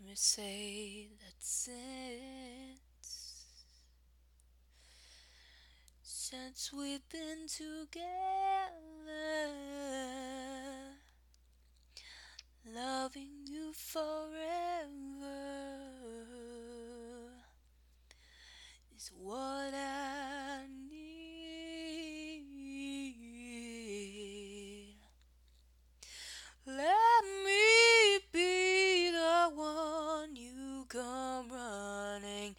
me say that since we've been together, loving you forever is what I need. Let me be the one you come running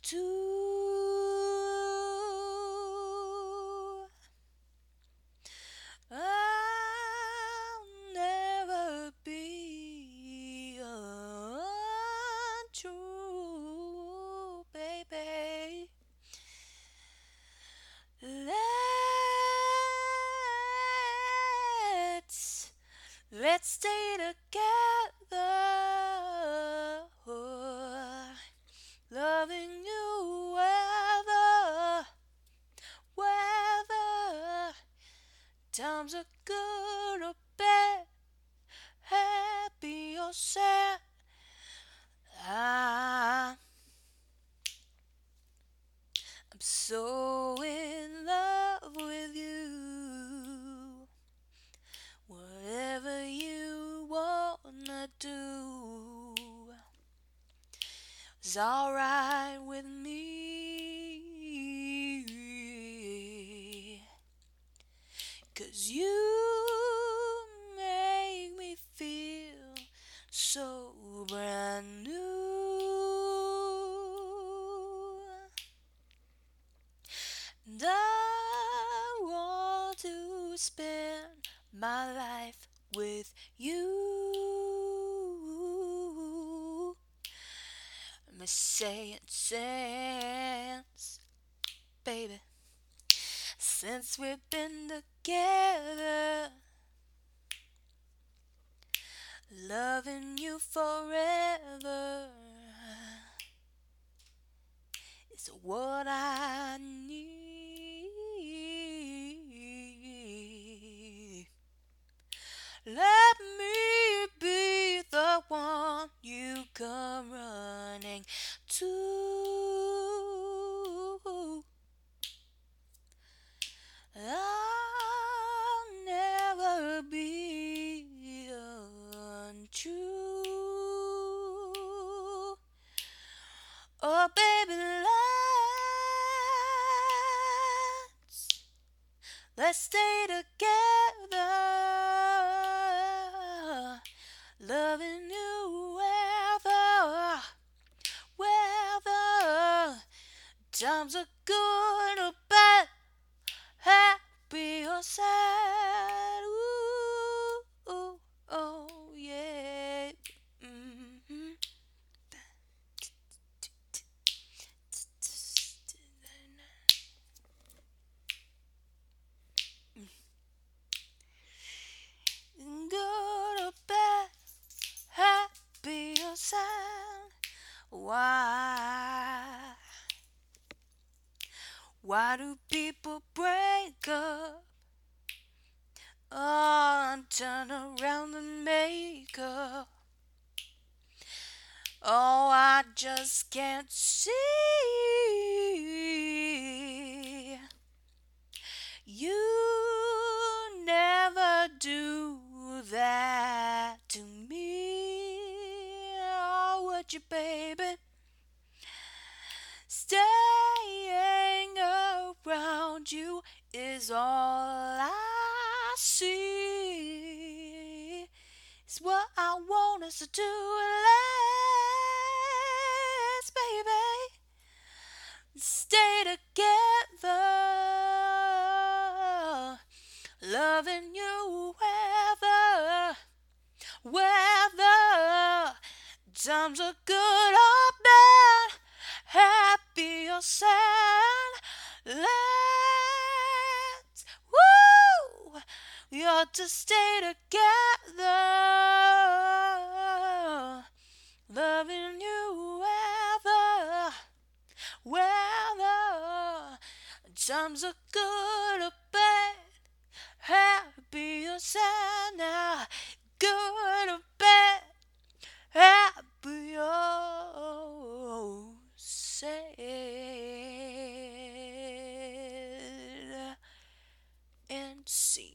to. I'll never be untrue, baby. Let's stay together, loving you whether times are good or bad, happy or sad. I'm so in love with you. Whatever you wanna do is alright with me. 'Cause you make me feel so brand new. And I want to spend my life with you. Me saying baby, since we've been together, loving you forever is what I need. Let me be the one you come running to. I'll never be untrue. Oh, baby, let's stay together, loving you whether times are good or bad, happy or sad. Ooh, ooh, oh yeah. Mm-hmm. Good or bad, happy or sad. Why? Why do people break up? Oh, and turn around and make up. Oh, I just can't see. You never do that to me. Oh, would you, baby? Staying around you is all I see. It's what I want us to do last, baby. Stay together, loving you whether times are good or bad, happy or sad. We ought to stay together, loving you whether times are good or bad, happy or sad. Now, good or bad, happy or see.